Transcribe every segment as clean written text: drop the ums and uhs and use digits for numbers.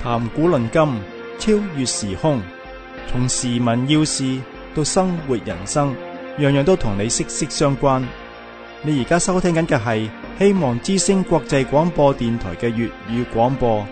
談古論今，超越時空，從時聞要事到生活人生，樣樣都同你息息相關。你而家收聽緊嘅係希望之聲國際廣播電台嘅粵語廣播。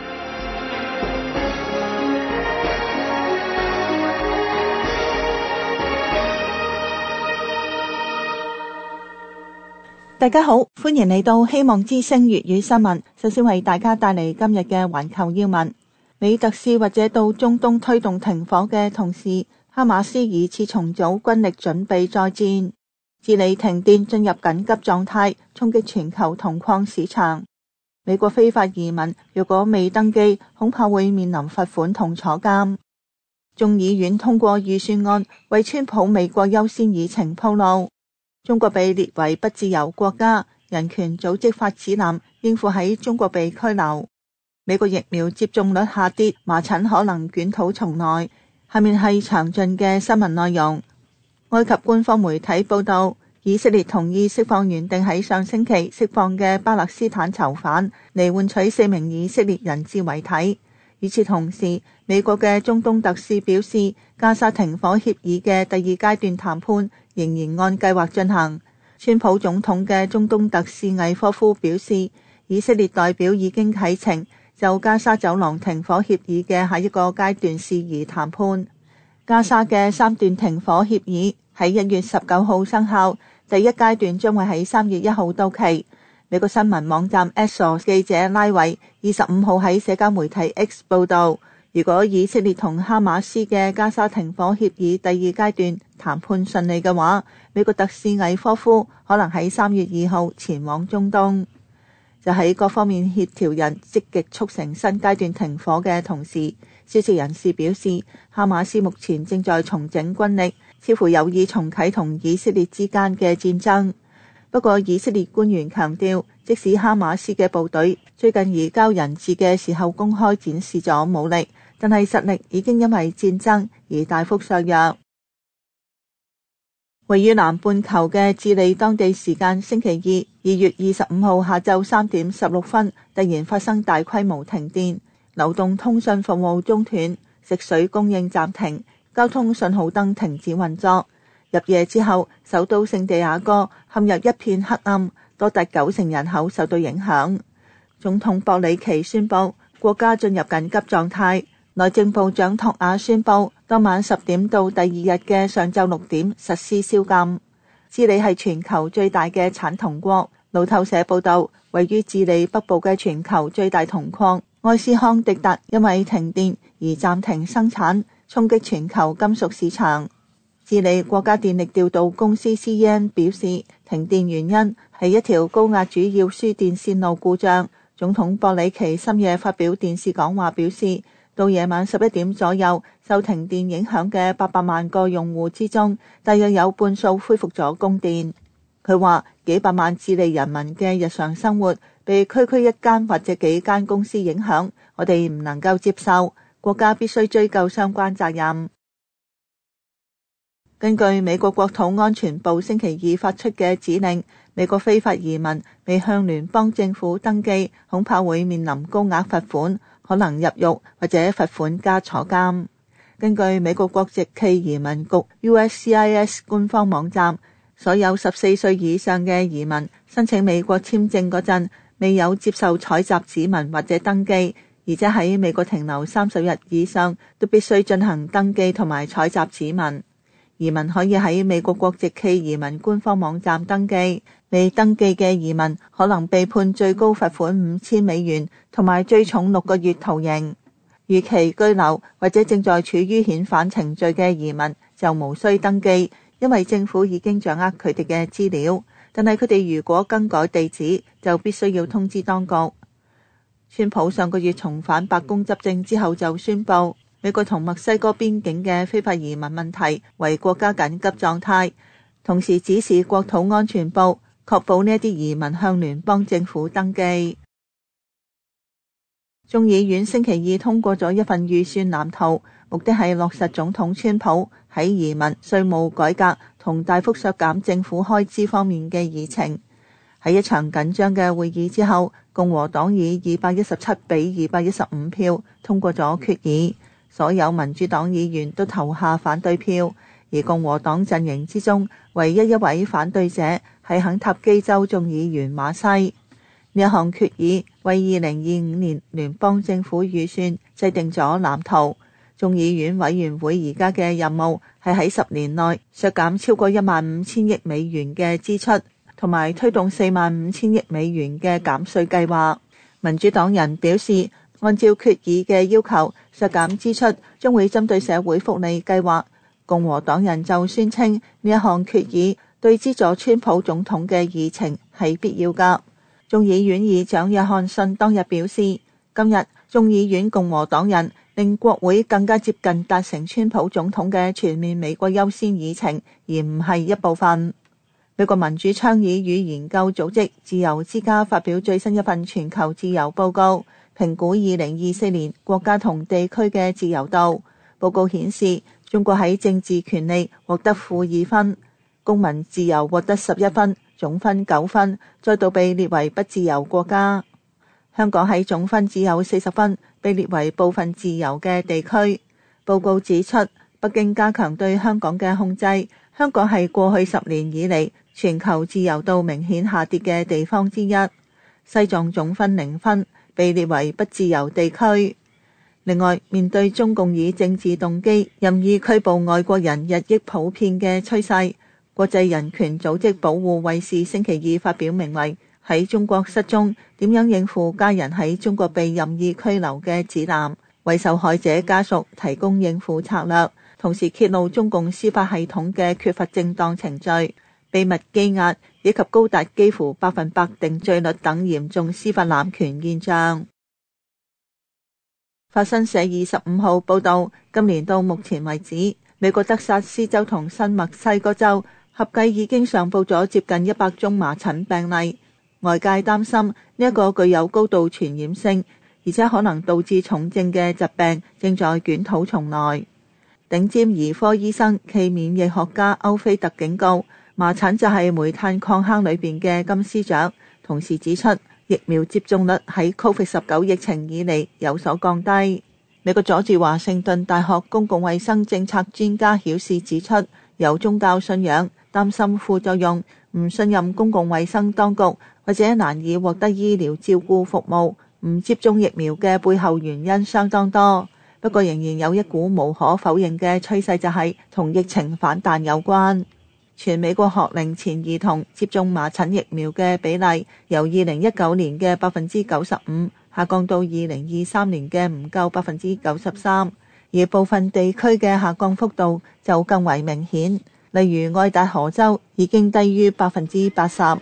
大家好，歡迎嚟到希望之聲粵語新聞。首先為大家帶嚟今日嘅環球要聞。美特使或者到中東推動停火嘅同時，哈馬斯疑似重組軍力準備再戰。智利停電進入緊急狀態，衝擊全球銅礦市場。美國非法移民如果未登記，恐怕會面臨罰款同坐監。眾議院通過預算案，為川普美國優先議程鋪路。中國被列為不自由國家，人權組織發指南應付喺中國被拘留。美國疫苗接種率下跌，麻疹可能捲土重來。下面係詳盡嘅新聞內容。埃及官方媒體報道，以色列同意釋放原定喺上星期釋放嘅巴勒斯坦囚犯，嚟換取4名以色列人質遺體。與此同時，美國嘅中東特使表示，加沙停火協議嘅第2階段談判仍然按計劃進行。川普總統嘅中東特使魏科夫表示，以色列代表已經啟程就加沙走廊停火協議嘅下一個階段事宜談判。加沙嘅3段停火協議喺1月19號生效，第1階段將會喺3月1號到期。美國新聞網站 Axios 記者拉維25號喺社交媒體 X 報道，如果以色列同哈馬斯嘅加沙停火協議第2階段談判順利嘅話，美國特使魏科夫可能喺3月2號前往中東。就喺各方面協調人積極促成新階段停火嘅同時，消息人士表示，哈馬斯目前正在重整軍力，似乎有意重啟同以色列之間嘅戰爭。不過以色列官員強調，即使哈馬斯嘅部隊最近移交人質嘅時候公開展示咗武力，但係實力已經因為戰爭而大幅削弱。位於南半球嘅智利當地時間星期二2月25號下晝3點16分，突然發生大規模停電，流動通訊服務中斷，食水供應暫停，交通信號燈停止運作。入夜之後，首都聖地亞哥陷入一片黑暗，多達90%人口受到影響。總統博里奇宣布國家進入緊急狀態。內政部長托亞宣布，當晚10點到第2日嘅上晝6點實施宵禁。智利係全球最大嘅產銅國。路透社報道，位於智利北部嘅全球最大銅礦埃斯康迪達因為停電而暫停生產，衝擊全球金屬市場。智利國家電力調度公司 CEN 表示，停電原因係一條高壓主要輸電線路故障。總統博里奇深夜發表電視講話表示，到夜晚11點左右，受停電影響嘅800萬個用戶之中，大約有半數恢復咗供電。佢話，幾百萬智利人民嘅日常生活被區一間或者幾間公司影響，我哋唔能夠接受，國家必須追究相關責任。根據美國國土安全部星期二發出嘅指令，美國非法移民未向聯邦政府登記，恐怕會面臨高額罰款，可能入獄或者罰款加坐監。根據美國國籍暨移民局 USCIS 官方網站，所有14歲以上嘅移民申請美國簽證嗰陣，未有接受採集指紋或者登記，而且喺美國停留30日以上，都必須進行登記同埋採集指紋。移民可以喺美國國籍暨移民官方網站登記，未登記嘅移民可能被判最高罰款$5000同埋最重6個月徒刑。逾期居留或者正在處於遣返程序嘅移民就無需登記，因為政府已經掌握佢哋嘅資料。但係佢哋如果更改地址，就必須要通知當局。川普上個月重返白宮執政之後就宣布，美國同墨西哥邊境嘅非法移民問題為國家緊急狀態，同時指示國土安全部確保呢啲移民向聯邦政府登記。眾議院星期二通過咗一份預算藍圖，目的係落實總統川普喺移民、稅務改革同大幅削減政府開支方面嘅議程。 喺一場緊張嘅會議之後，共和黨以217比215票通過咗決議，所有民主黨議員都投下反對票，而共和黨陣營之中唯一一位反對者係肯塔基州眾議員馬西。呢一項決議為2025年聯邦政府預算制定咗藍圖。眾議院委員會而家嘅任務係喺10年內削減超過15000億美元嘅支出，同埋推動45000億美元嘅減稅計劃。民主黨人表示，按照決議嘅要求，削減支出將會針對社會福利計劃。共和黨人就宣稱呢一項決議對資助川普總統嘅議程係必要㗎。眾議院議長約翰遜當日表示，今日眾議院共和黨人令國會更加接近達成川普總統嘅全面美國優先議程，而唔係一部分。美國民主倡議與研究組織自由之家發表最新一份全球自由報告，評估2024年國家同地區嘅自由度。報告顯示，中國喺政治權利獲得-2分，公民自由獲得11分，總分9分，再度被列為不自由國家。香港喺總分只有40分，被列為部分自由嘅地區。報告指出，北京加強對香港嘅控制，香港係過去10年以嚟全球自由度明顯下跌嘅地方之一。西藏總分0分，被列為不自由地區。另外，面對中共以政治動機任意拘捕外國人日益普遍嘅趨勢，國際人權組織保護衛士星期二發表名為《喺中國失蹤：點樣應付家人喺中國被任意拘留》嘅指南，為受害者家屬提供應付策略，同時揭露中共司法系統嘅缺乏正當程序、秘密羈押以及高達幾乎100%定罪率等嚴重司法濫權現象。法新社25號報道，今年到目前為止，美國德薩斯州同新墨西哥州合計已經上報咗接近100宗麻疹病例。外界擔心呢一個具有高度傳染性，而且可能導致重症嘅疾病正在捲土重來。頂尖兒科醫生暨免疫學家歐菲特警告，麻疹就係煤炭礦坑裏邊嘅金絲雀，同時指出疫苗接種率喺 COVID-19 疫情以嚟有所降低。美國佐治華盛頓大學公共衛生政策專家曉士指出，有宗教信仰、擔心副作用、唔信任公共衛生當局，或者難以獲得醫療照顧服務，唔接種疫苗嘅背後原因相當多。不過仍然有一股無可否認嘅趨勢，就係同疫情反彈有關。全美國學齡前兒童接種麻疹疫苗嘅比例由2019年嘅95%下降到2023年嘅唔夠93%，而部分地區嘅下降幅度就更為明顯，例如愛達荷州已經低於80%。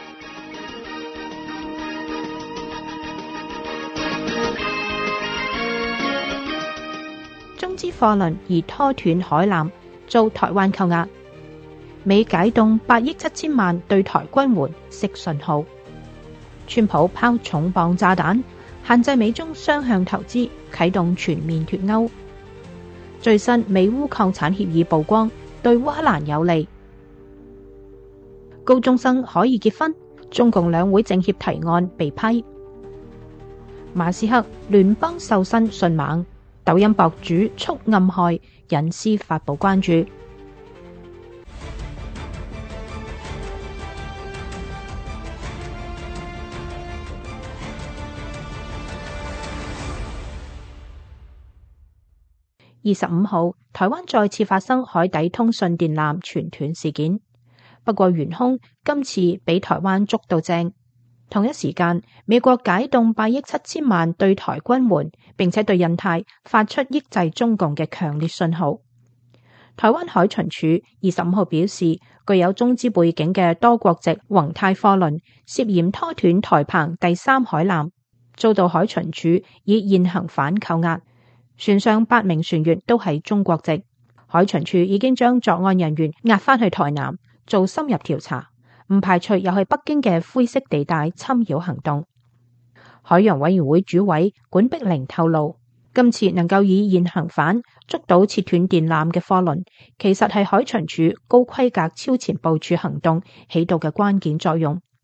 中資貨輪疑拖斷海纜，遭台灣扣押。美解凍8億7千萬對台軍援，釋訊號。川普拋重磅炸彈，限制美中雙向投資，啟動全面脫鈎。最新美烏礦產協議曝光，對烏克蘭有利。高中生可以結婚，中共兩會政協提案被批。馬斯克聯邦瘦身迅猛，抖音博主蓄暗害，隱私發布關注。25號，台灣再次發生海底通訊電纜全斷事件，不過元兇今次俾台灣捉到正。同一時間，美國解凍8億7千萬對台軍援，並且對印太發出抑制中共嘅強烈信號。台灣海巡署25號表示，具有中資背景嘅多國籍宏泰貨輪涉嫌拖斷台澎第3海纜，遭到海巡署以現行犯扣押。船上8名船員都係中國籍，海巡署已經將作案人員押返去台南做深入調查，唔排除又係北京嘅灰色地帶侵擾行動。海洋委員會主委管碧玲透露，今次能夠以現行犯捉到切斷電纜嘅貨輪，其實係海巡署高規格超前部署行動起到嘅關鍵作用。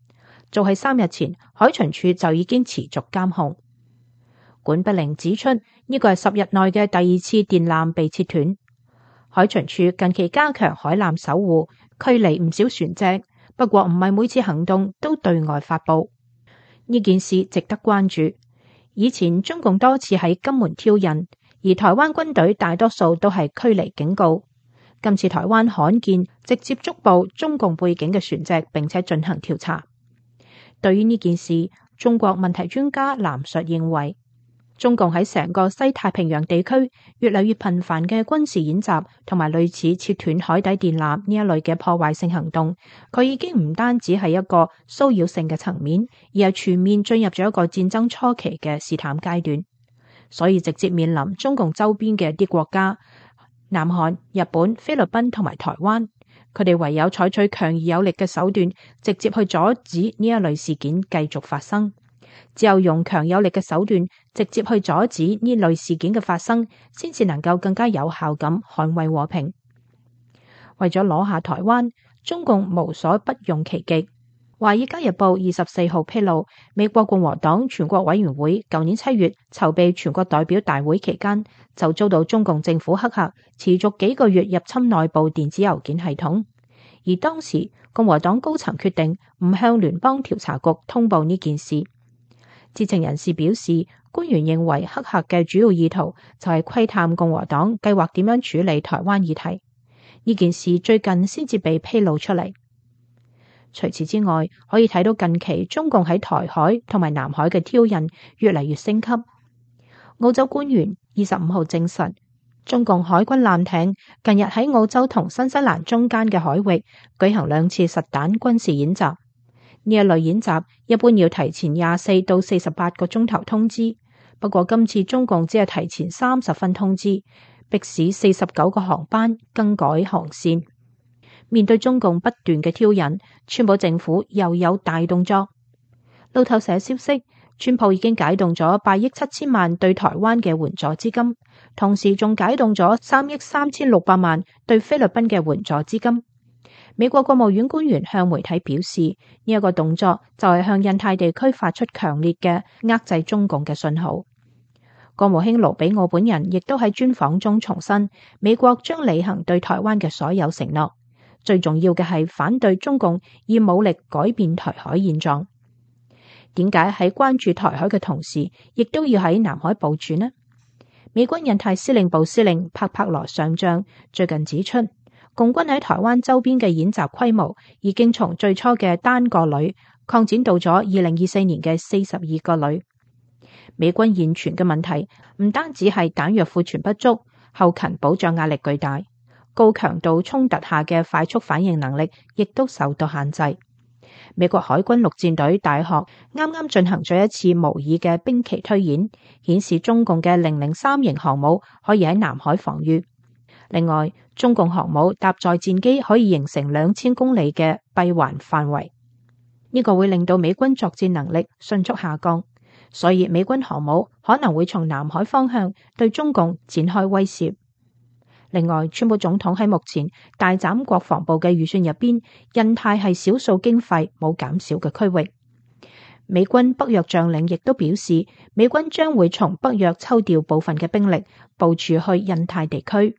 早喺3日前，海巡署就已經持續監控。管碧玲指出，呢個係10日內嘅第2次電纜被切斷。海巡署近期加強海纜守護，驅離唔少船隻，不過唔係每次行動都對外發佈。呢件事值得關注。以前中共多次喺金門挑釁，而台灣軍隊大多數都係驅離警告。今次台灣罕見直接捉捕中共背景嘅船隻，並且進行調查。對於呢件事，中國問題專家藍述認為，中共喺成個西太平洋地區越嚟越頻繁嘅軍事演習同埋類似切斷海底電纜呢一類嘅破壞性行動，佢已經唔單止係一個騷擾性嘅層面，而係全面進入咗一個戰爭初期嘅試探階段。所以直接面臨中共周邊嘅一啲國家，南韓、日本、菲律賓同埋台灣，佢哋唯有採取強而有力嘅手段，直接去阻止呢一類事件繼續發生。只有用強有力嘅手段，直接去阻止呢類事件嘅發生，先至能夠更加有效咁捍衛和平。為咗攞下台灣，中共無所不用其極。《華爾街日報》24號披露，美國共和黨全國委員會舊年7月籌備全國代表大會期間，就遭到中共政府黑客持續幾個月入侵內部電子郵件系統。而當時共和黨高層決定唔向聯邦調查局通報呢件事。知情人士表示，官員認為黑客嘅主要意圖就係窺探共和黨計劃點樣處理台灣議題。呢件事最近先至被披露出嚟。除此之外，可以睇到近期中共喺台海同埋南海嘅挑釁越嚟越升級。澳洲官員25號證實，中共海軍艦艇近日喺澳洲同新西蘭中間嘅海域舉行2次實彈軍事演習。呢一類演習一般要提前24到48個鐘頭通知，不過今次中共只係提前30分通知，迫使49個航班更改航線。面對中共不斷嘅挑釁，川普政府又有大動作。路透社消息，川普已經解凍咗8億7千萬對台灣嘅援助資金，同時仲解凍咗3億3600萬對菲律賓嘅援助資金。美國國務院官員向媒體表示，呢一個動作就係向印太地區發出強烈嘅遏制中共嘅信號。國務卿盧比奧本人亦都喺專訪中重申，美國將履行對台灣嘅所有承諾。最重要嘅係反對中共以武力改變台海現狀。點解喺關注台海嘅同時，亦都要喺南海部署呢？美軍印太司令部司令帕帕羅上將最近指出，共軍喺台灣周邊嘅演習規模已經從最初嘅單個旅擴展到咗2024年嘅42個旅。美軍現存嘅問題唔單止係彈藥庫存不足，後勤保障壓力巨大。高強度衝突下嘅快速反應能力亦都受到限制。美國海軍陸戰隊大學啱啱進行咗一次模擬嘅兵棋推演，顯示中共嘅003型航母可以喺南海防禦。另外，中共航母搭載戰機可以形成2000公里嘅閉環範圍，呢個會令到美軍作戰能力迅速下降，所以美軍航母可能會從南海方向對中共展開威懾。另外，川普總統喺目前大斬國防部嘅預算入邊，印太係少數經費冇減少嘅區域。美軍北約將領亦都表示，美軍將會從北約抽調部分嘅兵力部署去印太地區。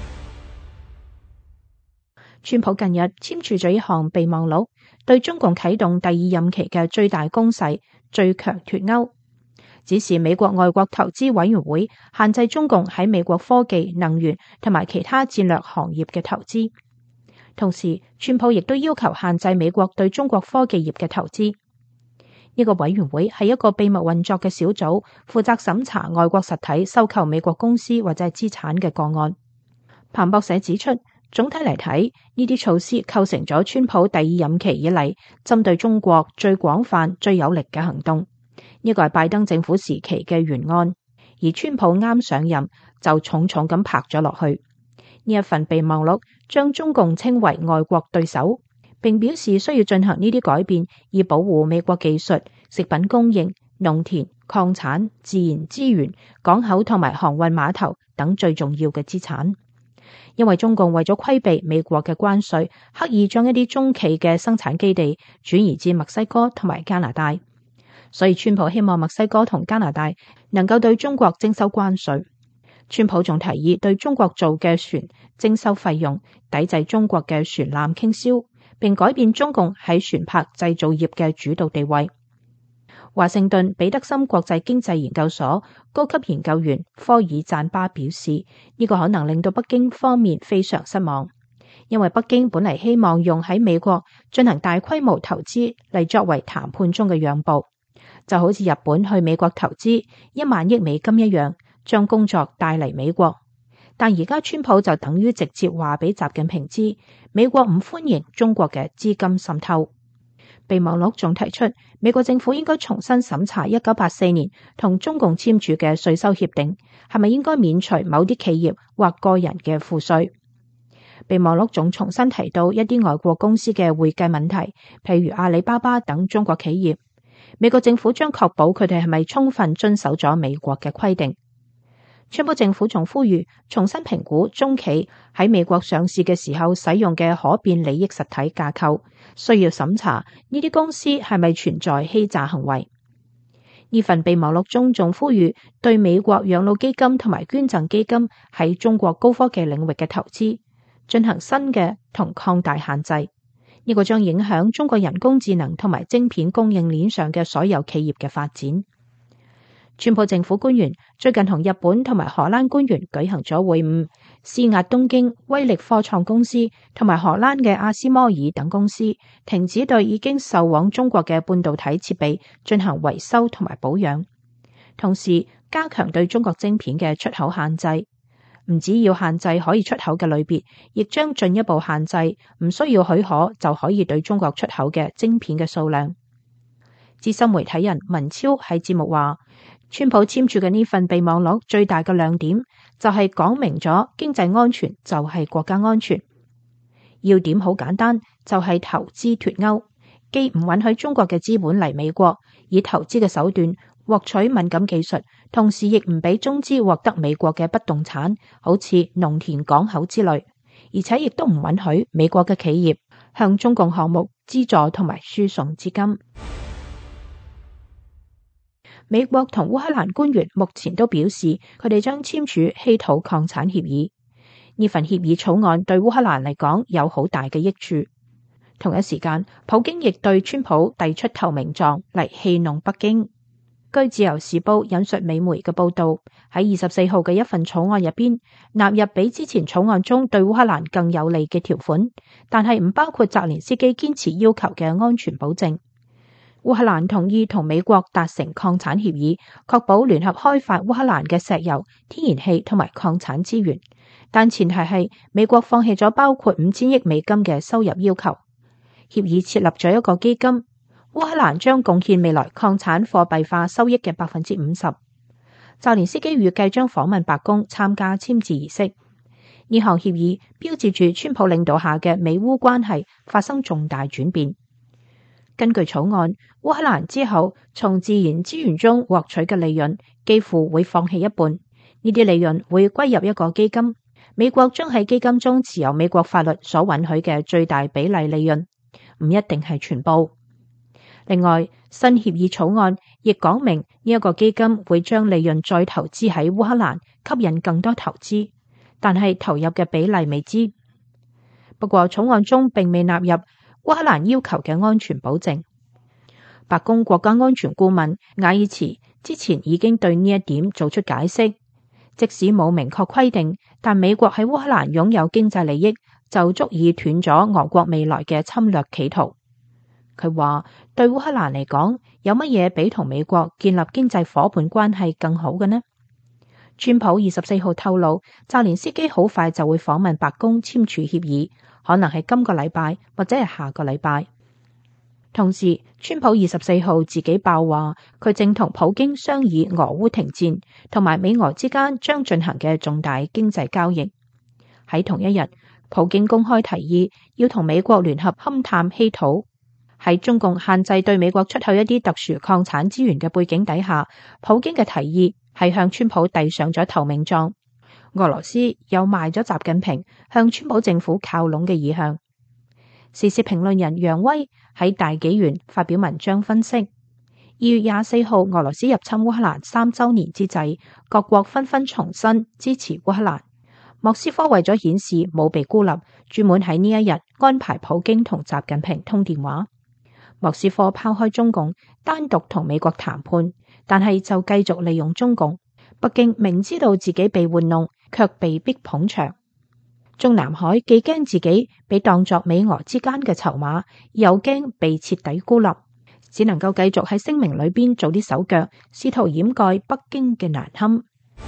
川普近日簽署咗一項備忘錄，對中共啟動第2任期嘅最大攻勢最強脫歐。指示美國外國投資委員會限制中共喺美國科技、能源同埋其他戰略行業嘅投資。同時，川普亦都要求限制美國對中國科技業嘅投資。呢個委員會係一個秘密運作嘅小組，負責審查外國實體收購美國公司或者係資產嘅個案。彭博社指出，總體嚟睇，呢啲措施構成咗川普第2任期以嚟針對中國最廣泛、最有力嘅行動。呢個係拜登政府時期嘅原案，而川普啱上任就重重咁拍咗落去。呢一份備忘錄將中共稱為外國對手，並表示需要進行呢啲改變，以保護美國技術、食品供應、農田、礦產、自然資源、港口同埋航運碼頭等最重要嘅資產。 因為中共為咗規避美國嘅關稅，刻意將一啲中企嘅生產基地轉移至墨西哥同埋加拿大，所以川普希望墨西哥同加拿大能夠對中國徵收關稅。川普仲提議對中國造嘅船徵收費用，抵制中國嘅船艦傾銷，並改變中共喺船舶製造業嘅主導地位。華盛頓彼得森國際經濟研究所高級研究員科爾贊巴表示，呢個可能令到北京方面非常失望，因為北京本嚟希望用喺美國進行大規模投資嚟作為談判中嘅讓步，就好似日本去美國投資1萬億美金一樣，將工作帶嚟美國。但而家川普就等於直接話俾習近平知，美國唔歡迎中國嘅資金滲透。備忘錄仲提出，美國政府應該重新審查1984年同中共簽署嘅稅收協定，係咪應該免除某啲企業或個人嘅賦稅。備忘錄仲重新提到一啲外國公司嘅會計問題，譬如阿里巴巴等中國企業，美國政府將確保佢哋係咪充分遵守咗美國嘅規定。川普政府仲呼籲重新評估中企喺美國上市嘅時候使用嘅可變利益實體架構，需要審查呢啲公司係咪存在欺詐行為。呢份備忘錄中仲呼籲對美國養老基金同埋捐贈基金喺中國高科技領域嘅投資進行新嘅同擴大限制，呢個將影響中國人工智能同埋晶片供應鏈上嘅所有企業嘅發展。川普政府官員最近同日本同埋荷蘭官員舉行咗會晤，施壓東京威力科創公司同埋荷蘭嘅阿斯摩爾等公司停止對已經售往中國嘅半導體設備進行維修同埋保養，同時加強對中國晶片嘅出口限制。唔只要限制可以出口嘅類別，亦將進一步限制唔需要許可就可以對中國出口嘅晶片嘅數量。資深媒體人文超喺節目話，川普簽署嘅呢份備忘錄最大嘅亮點就係講明咗經濟安全就係國家安全。要點好簡單，就係投資脫鈎，既唔允許中國嘅資本嚟美國以投資嘅手段獲取敏感技術，同時亦唔俾中資獲得美國嘅不動產，好似農田港口之類，而且亦都唔允許美國嘅企業向中共項目資助同埋輸送資金。美國同烏克蘭官員目前都表示，佢哋將簽署稀土礦產協議。呢份協議草案對烏克蘭嚟講有好大嘅益處。同一時間，普京亦對川普遞出投名狀嚟戲弄北京。據自由時報引述美媒嘅報道，喺24號嘅一份草案入邊，納入比之前草案中對烏克蘭更有利嘅條款，但係唔包括澤連斯基堅持要求嘅安全保證。烏克蘭同意同美國達成礦產協議，確保聯合開發烏克蘭嘅石油、天然氣同埋礦產資源，但前提係美國放棄咗包括5000億美金嘅收入要求。協議設立咗一個基金，烏克蘭將貢獻未來礦產貨幣化收益嘅50%。澤連斯基預計將訪問白宮參加簽字儀式。呢項協議標誌住川普領導下嘅美烏關係發生重大轉變。根據草案，烏克蘭之後從自然資源中獲取嘅利潤幾乎會放棄一半，呢啲利潤會歸入一個基金，美國將喺基金中持有美國法律所允許嘅最大比例利潤，唔一定係全部。另外，新協議草案亦講明呢一個基金會將利潤再投資喺烏克蘭，吸引更多投資，但係投入嘅比例未知。不過草案中並未納入烏克蘭要求嘅安全保證。白宮國家安全顧問瓦爾茨之前已經對呢一點做出解釋，即使冇明確規定，但美國喺烏克蘭擁有經濟利益就足以斷咗俄國未來嘅侵略企圖。佢話對烏克蘭嚟講，有乜嘢比同美國建立經濟夥伴關係更好嘅呢？川普24號透露，澤連斯基好快就會訪問白宮簽署協議，可能係今個禮拜或者係下個禮拜。同時，川普24號自己爆話，佢正同普京商議俄烏停戰同埋美俄之間將進行嘅重大經濟交易。喺同一日，普京公開提議要同美國聯合勘探稀土。喺中共限制對美國出口一啲特殊礦產資源嘅背景底下，普京嘅提議係向川普遞上咗投名狀。 俄羅斯又賣咗習近平向川普政府靠攏嘅意向。時事評論人楊威喺大紀元發表文章分析，2月24號俄羅斯入侵烏克蘭3週年之際，各國紛紛重申支持烏克蘭。莫斯科為咗顯示冇被孤立，專門喺呢一日安排普京同習近平通電話。莫斯科拋開中共，單獨同美國談判，但係就繼續利用中共。北京明知道自己被玩弄，卻被逼捧場。中南海既驚自己被當作美俄之間嘅籌碼，又驚被徹底孤立，只能夠繼續喺聲明裏邊做啲手腳，試圖掩蓋北京嘅難堪。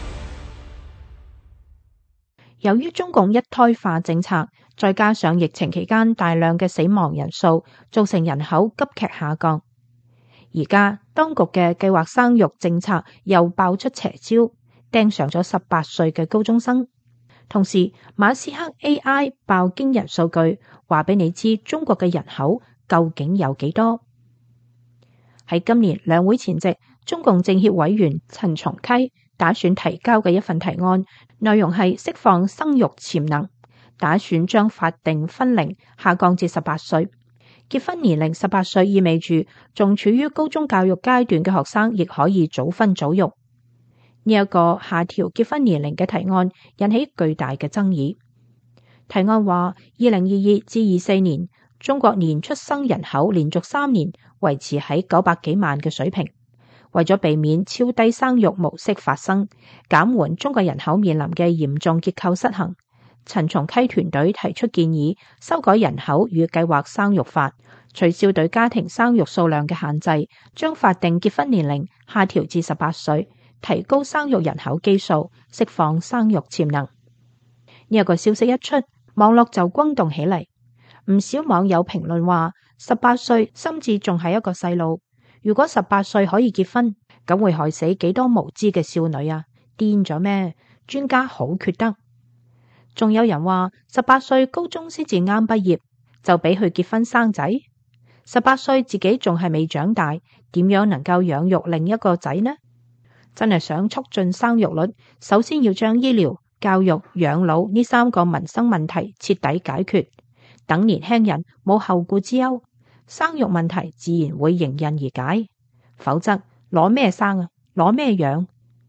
由於中共一胎化政策，再加上疫情期間大量嘅死亡人數，造成人口急劇下降。而家當局嘅計劃生育政策又爆出邪招，盯上咗18歲嘅高中生。同時，馬斯克 AI 爆驚人數據，話俾你知中國嘅人口究竟有幾多。喺今年兩會前夕，中共政協委員陳松溪打算提交嘅一份提案，內容係釋放生育潛能，打算將法定婚齡下降至18歲。結婚年齡18歲意味住仲處於高中教育階段嘅學生亦可以早婚早育。呢一個下調結婚年齡嘅提案引起巨大嘅爭議。提案話，2022至24年中國年出生人口連續3年維持喺900幾萬嘅水平。為咗避免超低生育模式發生，減緩中國人口面臨嘅嚴重結構失衡，陳松溪團隊提出建議，修改人口與計劃生育法，取消對家庭生育數量嘅限制，將法定結婚年齡下調至18歲，提高生育人口基數，釋放生育潛能。呢一個消息一出，網絡就轟動起嚟。唔少網友評論話，18歲甚至仲係一個細路。如果18歲可以結婚，咁會害死幾多無知嘅少女啊？癲咗咩？專家好缺德。仲有人話18歲高中先至啱畢業，就俾佢結婚生仔。18歲自己仲係未長大，點樣能夠養育另一個仔呢？真係想促進生育率，首先要將醫療、教育、養老呢3個民生問題徹底解決，等年輕人冇後顧之憂，生育問題自然會迎刃而解。否則攞咩生啊？攞咩養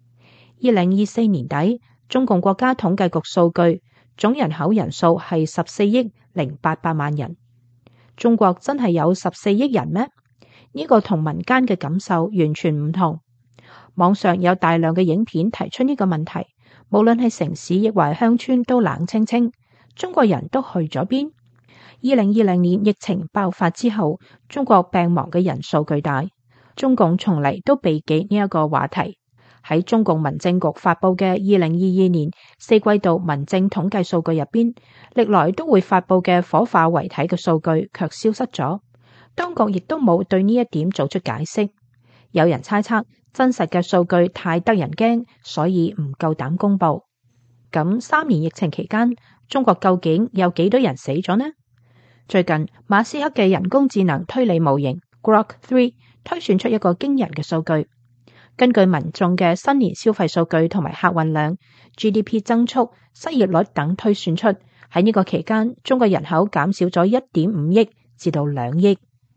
？2024年底，中共國家統計局數據，總人口人數係14億088萬人。中國真係有14億人咩？呢個同民間嘅感受完全唔同。網上有大量嘅影片提出呢個問題，無論係城市亦或鄉村都冷清清。中國人都去咗邊？2020年疫情爆發之後，中國病亡嘅人數巨大，中共從嚟都避忌呢一個話題。喺中共民政局發佈嘅2022年4季度民政統計數據入邊，歷來都會發佈嘅火化遺體嘅數據卻消失咗，當局亦都冇對呢一點做出解釋。有人猜測真實嘅數據太得人驚，所以唔夠膽公布。咁3年疫情期間，中國究竟有幾多人死咗呢？最近馬斯克嘅人工智能推理模型 Grok 3推算出一個驚人嘅數據。根據民眾嘅新年消費數據同埋客運量、GDP 增速、失業率等推算出，喺呢個期間，中國人口減少咗 1.5 億至到2億。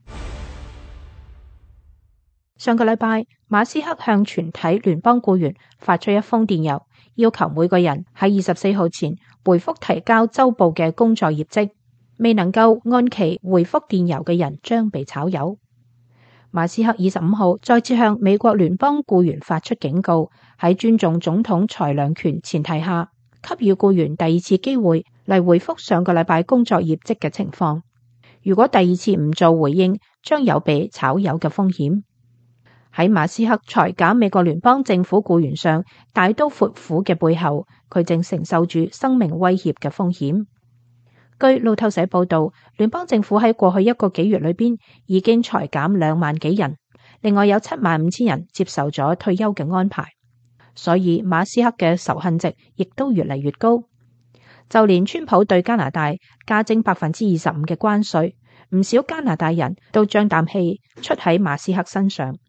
上個禮拜，馬斯克向全體聯邦僱員發出一封電郵，要求每個人喺24號前回覆提交週報嘅工作業績。未能夠按期回覆電郵嘅人將被炒魷。馬斯克25號再次向美國聯邦僱員發出警告，喺尊重總統裁量權前提下，給予僱員第二次機會嚟回覆上個禮拜工作業績嘅情況。如果第二次唔做回應，將有被炒魷嘅風險。喺馬斯克裁減美國聯邦政府僱員上大刀闊斧嘅背後，佢正承受住生命威脅嘅風險。據路透社報道，聯邦政府喺過去1個幾月裏邊已經裁減2萬幾人，另外有75000人接受咗退休嘅安排。所以馬斯克嘅仇恨值亦都越嚟越高。就連川普對加拿大加徵25%嘅關稅，唔少加拿大人都將啖氣出喺馬斯克身上。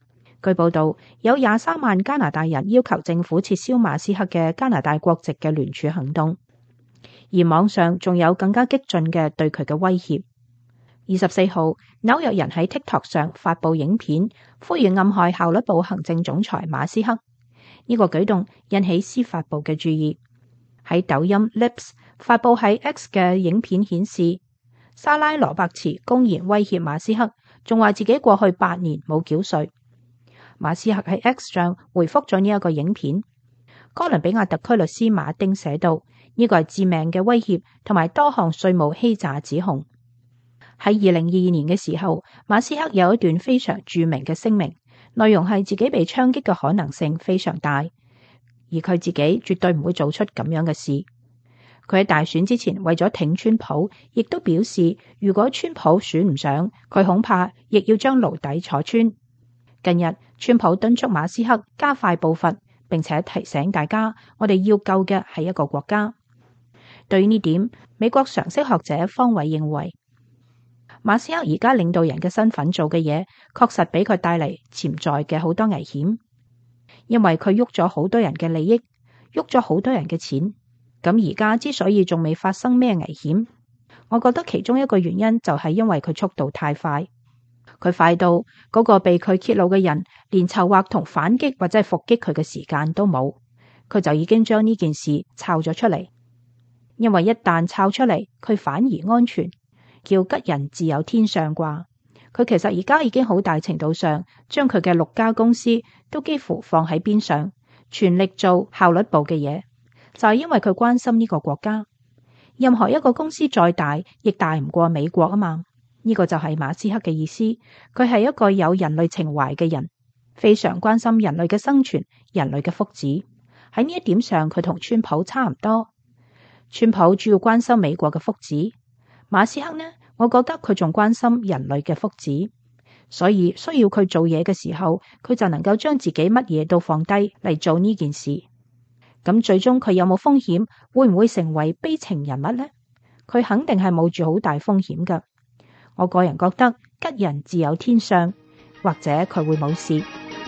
據報道，有23萬加拿大人要求政府撤銷馬斯克嘅加拿大國籍嘅聯署行動，而網上仲有更加激進嘅對佢嘅威脅。24號，紐約人喺 TikTok 上發布影片，呼籲暗害效率部行政總裁馬斯克。呢個舉動引起司法部嘅注意。喺抖音 Lips 發布喺 X 嘅影片顯示，莎拉羅伯茨公然威脅馬斯克，仲話自己過去8年冇繳稅。馬斯克喺 X 上回覆咗呢一個影片。哥倫比亞特區律師馬丁寫道，呢個係致命嘅威脅同埋多項稅務欺詐指控。喺2022年嘅時候，馬斯克有一段非常著名嘅聲明，內容係自己被槍擊嘅可能性非常大，而佢自己絕對唔會做出咁樣嘅事。佢喺大選之前為咗挺川普，亦都表示如果川普選唔上，佢恐怕亦要將牢底坐穿。近日，川普敦促馬斯克加快步伐，並且提醒大家，我哋要救嘅係一個國家。對於呢點，美國常識學者方偉認為，馬斯克而家領導人嘅身份做嘅嘢，確實俾佢帶嚟潛在嘅好多危險，因為佢喐咗好多人嘅利益，喐咗好多人嘅錢。咁而家之所以仲未發生咩危險，我覺得其中一個原因就係因為佢速度太快。佢快到嗰個被佢揭露嘅人連籌劃同反擊或者係伏擊佢嘅時間都冇，佢就已經將呢件事抄咗出嚟。因為一旦抄出嚟，佢反而安全，叫吉人自有天相啩。佢其實而家已經好大程度上將佢嘅6家公司都幾乎放喺邊上，全力做效率部嘅嘢，就係因為佢關心呢個國家。任何一個公司再大，亦大唔過美國啊嘛。呢個就係馬斯克嘅意思，佢係一個有人類情懷嘅人，非常關心人類嘅生存、人類嘅福祉。喺呢一點上，佢同川普差唔多。川普主要關心美國嘅福祉，馬斯克呢，我覺得佢仲關心人類嘅福祉，所以需要佢做嘢嘅時候，佢就能夠將自己乜嘢都放低嚟做呢件事。咁最終佢有冇風險？會唔會成為悲情人物呢？佢肯定係冒住好大風險㗎。我個人覺得吉人自有天相，或者佢會冇事。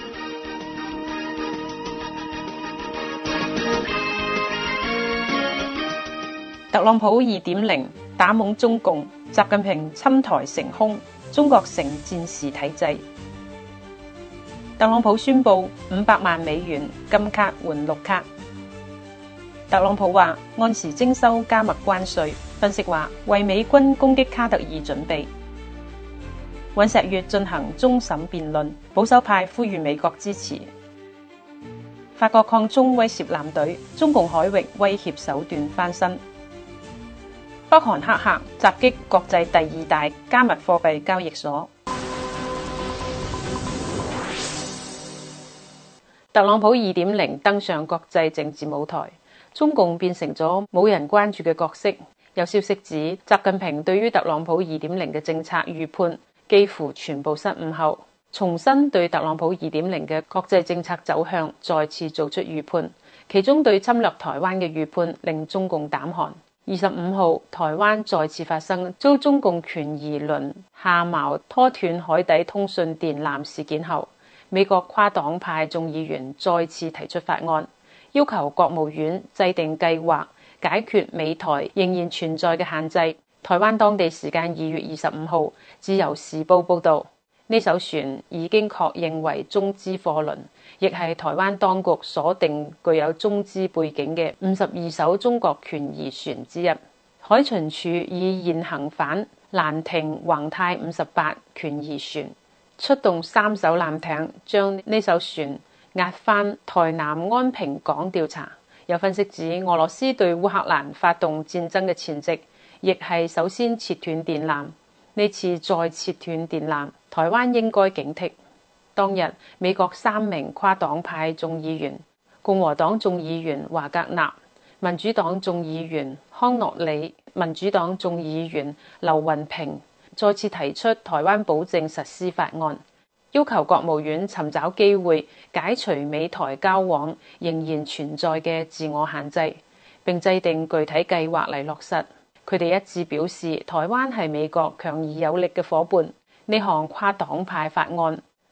特朗普2.0打懵中共，習近平侵台成空，中國成戰時體制。特朗普宣布500萬美元金卡換綠卡。特朗普話按時徵收加密關稅，分析話為美軍攻擊卡特爾準備。尹錫悅進行終審辯論，保守派呼籲美國支持。法國抗中威懾艦隊，中共海域威脅手段翻身。北韓黑客襲擊國際第2大加密貨幣交易所。特朗普2.0登上國際政治舞台，中共變成咗冇人關注嘅角色。有消息指，習近平對於特朗普2.0嘅政策預判幾乎全部失誤後，重新對特朗普2.0嘅國際政策走向再次做出預判，其中對侵略台灣嘅預判令中共膽寒。25號，台灣再次發生遭中共權宜輪下錨拖斷海底通訊電纜事件後，美國跨黨派眾議員再次提出法案，要求國務院制定計劃解決美台仍然存在嘅限制。台灣當地時間2月25號，自由時報報道，呢艘船已經確認為中資貨輪，亦係台灣當局鎖定具有中資背景嘅52艘中國權宜船之一。海巡署以現行反蘭亭宏泰58權宜船，出動3艘艦艇，將呢艘船押返台南安平港調查。有分析指，俄羅斯對烏克蘭發動戰爭嘅前夕，亦係首先切斷電纜。呢次再切斷電纜，台灣應該警惕。當日，美國3名跨黨派眾議員，共和黨眾議員華格納、民主黨眾議員康諾里、民主黨眾議員劉雲平，再次提出台灣保證實施法案，要求國務院尋找機會解除美台交往仍然存在嘅自我限制，並制定具體計劃嚟落實。佢哋一致表示，台灣係美國強而有力嘅夥伴。呢項跨黨派法案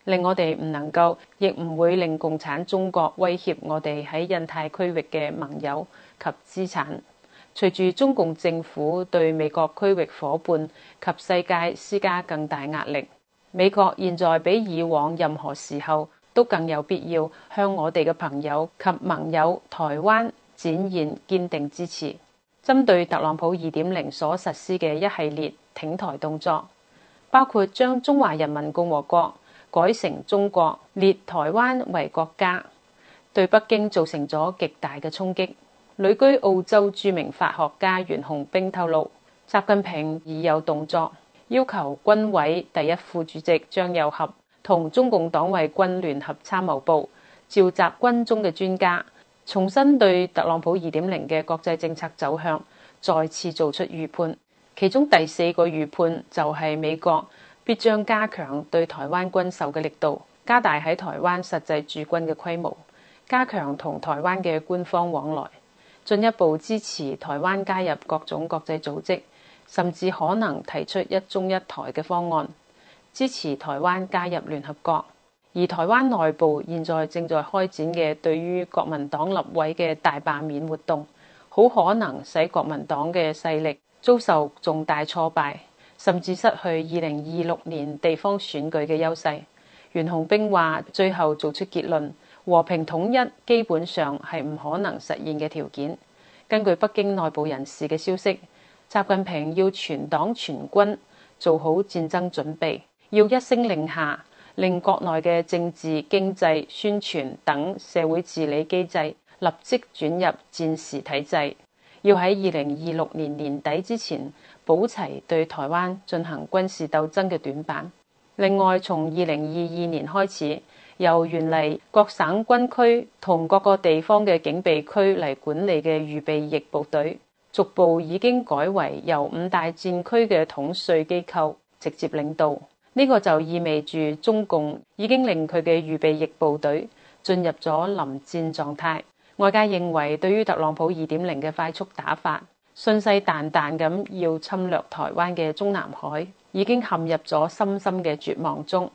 令我哋唔能夠，亦唔會令共產中國威脅我哋喺印太區域嘅盟友及資產。隨住中共政府對美國區域夥伴及世界施加更大壓力，美國現在比以往任何時候都更有必要向我哋嘅朋友及盟友台灣展現堅定支持。針對特朗普2.0所實施嘅一系列挺台動作，包括將中華人民共和國改成中國，列台灣為國家，對北京造成咗極大嘅衝擊。旅居澳洲著名法學家袁洪兵透露，習近平已有動作，要求軍委第一副主席張又俠同中共黨衛軍聯合參謀部召集軍中嘅專家，重新對特朗普2.0嘅國際政策走向再次做出預判。其中第4個預判就係美國必將加強對台灣軍售嘅力度，加大喺台灣實際駐軍嘅規模，加強同台灣嘅官方往來，進一步支持台灣加入各種國際組織，甚至可能提出一中一台嘅方案，支持台灣加入聯合國。而台灣內部現在正在開展嘅對於國民黨立委嘅大罷免活動，好可能使國民黨嘅勢力遭受重大挫敗，甚至失去2026年地方選舉嘅優勢。袁洪兵話，最後做出結論，和平統一基本上係唔可能實現嘅條件。根據北京內部人士嘅消息，習近平要全黨全軍做好戰爭準備，要一聲令下，令國內嘅政治、經濟、宣傳等社會治理機制立即轉入戰時體制，要喺2026年年底之前補齊對台灣進行軍事鬥爭嘅短板。另外，從2022年開始，由原嚟各省軍區同各個地方嘅警備區嚟管理嘅預備役部隊，逐步已經改為由5大戰區嘅統帥機構直接領導。呢個就意味住中共已經令佢嘅預備役部隊進入咗臨戰狀態。外界認為，對於特朗普2.0嘅快速打法，信誓旦旦咁要侵略台灣嘅中南海，已經陷入咗深深嘅絕望中。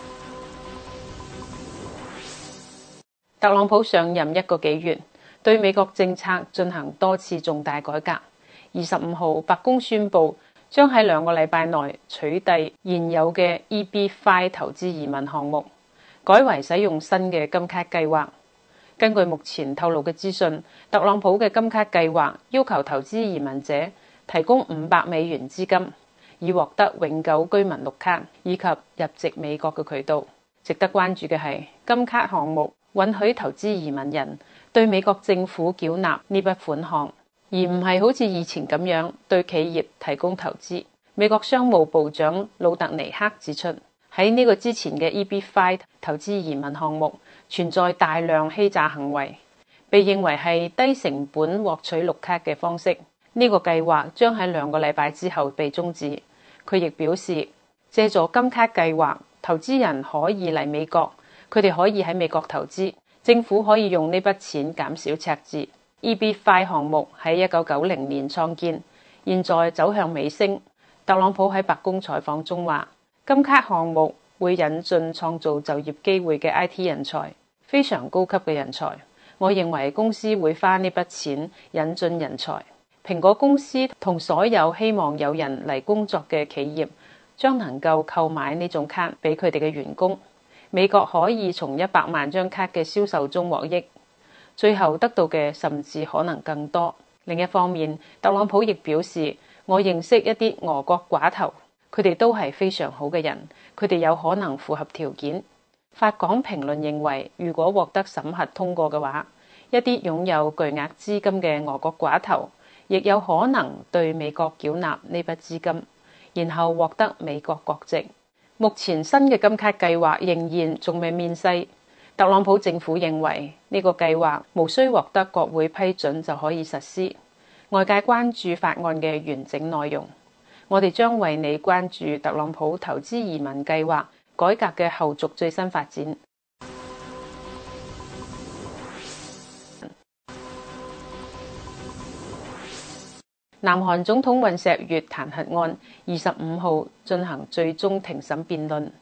特朗普上任1個幾月，對美國政策進行多次重大改革。25號，白宮宣布將喺2個禮拜內取締現有嘅 EB-5 投資移民項目，改為使用新嘅金卡計劃。根據目前透露嘅資訊，特朗普嘅金卡計劃要求投資移民者提供$500資金，以獲得永久居民綠卡以及入籍美國嘅渠道。值得關注嘅係，金卡項目允許投資移民人對美國政府繳納呢筆款項，而唔係好似以前咁樣對企業提供投資。美國商務部長魯特尼克指出，喺呢個之前嘅 EB-5 投資移民項目存在大量欺詐行為，被認為係低成本獲取綠卡嘅方式。呢個計劃將喺2個禮拜之後被終止。佢亦表示，借助金卡計劃，投資人可以嚟美國，佢哋可以喺美國投資，政府可以用呢筆錢減少赤字。EB-5 項目喺1990年創建，現在走向尾聲。特朗普喺白宮採訪中話，金卡項目會引進創造就業機會嘅 IT 人才，非常高級嘅人才。我認為公司會花呢筆錢引進人才。蘋果公司同所有希望有人嚟工作嘅企業將能夠購買呢種卡俾佢哋嘅員工。美國可以從100萬張卡嘅銷售中獲益，最後得到嘅甚至可能更多。另一方面，特朗普亦表示，我認識一啲俄國寡頭，佢哋都係非常好嘅人，佢哋有可能符合條件。法港評論認為，如果獲得審核通過嘅話，一啲擁有巨額資金嘅俄國寡頭亦有可能對美國繳納呢筆資金，然後獲得美國國籍。目前新嘅金卡計劃仍然仲未面世。特朗普政府認為呢個計劃無需獲得國會批准就可以實施。外界關注法案嘅完整內容，我哋將為你關注特朗普投資移民計劃改革嘅後續最新發展。南韓總統尹錫悅彈劾案25號進行最終庭審辯論。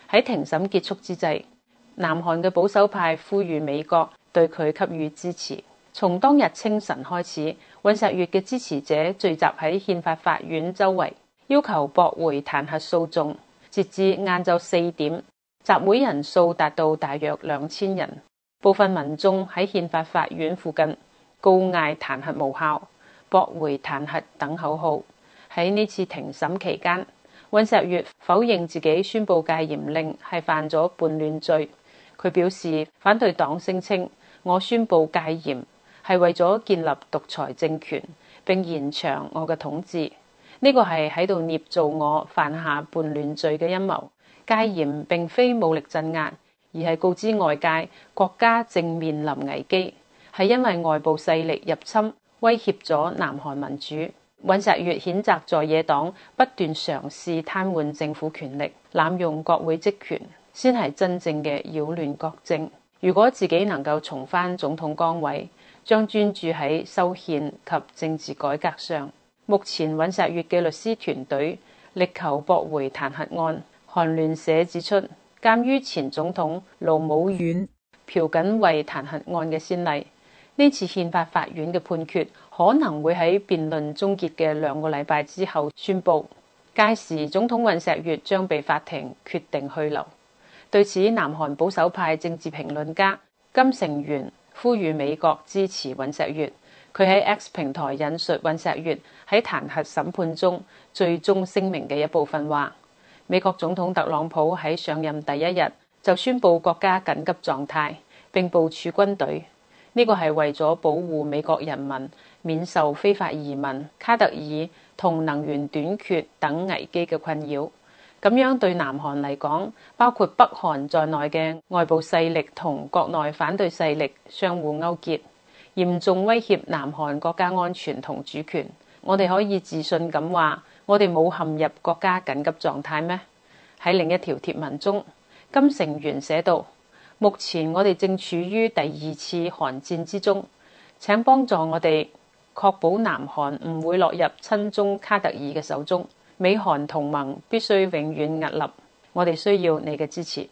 喺庭審結束之際，南韓嘅保守派呼籲美國對佢給予支持。從當日清晨開始，尹錫悅嘅支持者聚集喺憲法法院周圍，要求駁回彈劾訴訟。截至晏晝4點，集會人數達到大約2000人。部分民眾喺憲法法院附近高嗌彈劾無效、駁回彈劾等口號。喺呢次庭審期間，尹錫悅否認自己宣布戒嚴令係犯咗叛亂罪。佢表示，反對黨聲稱我宣布戒嚴係為咗建立獨裁政權並延長我嘅統治，呢個係喺度捏造我犯下叛亂罪嘅陰謀。戒嚴並非武力鎮壓，而係告知外界國家正面臨危機，係因為外部勢力入侵威脅咗南韓民主。尹錫悅譴責在野黨不斷嘗試癱瘓政府權力、濫用國會職權，先係真正嘅擾亂國政。如果自己能夠重返總統崗位，將專注喺修憲及政治改革上。目前尹錫悅嘅律師團隊力求駁回彈劾案。韓聯社指出，鑑於前總統盧武鉉朴槿惠彈劾案嘅先例，呢次憲法法院嘅判決可能會喺辯論終結嘅2個禮拜之後宣布。屆時總統尹錫悅將被法庭決定去留。對此，南韓保守派政治評論家金成元呼籲美國支持尹錫悅。佢喺 X 平台引述尹錫悅喺彈劾審判中最終聲明嘅一部分話，美國總統特朗普喺上任第一日就宣布國家緊急狀態並部署軍隊，呢個係為咗保護美國人民免受非法移民、卡特爾同能源短缺等危機嘅困擾。咁樣對南韓嚟講，包括北韓在內嘅外部勢力同國內反對勢力相互勾結，嚴重威脅南韓國家安全同主權。我哋可以自信咁話，我哋冇陷入國家緊急狀態咩？喺另一條貼文中，金成元寫道：目前我哋正處於第2次韓戰之中，請幫助我哋確保南韓唔會落入親中卡特爾嘅手中。美韓同盟必須永遠屹立，我哋需要你嘅支持。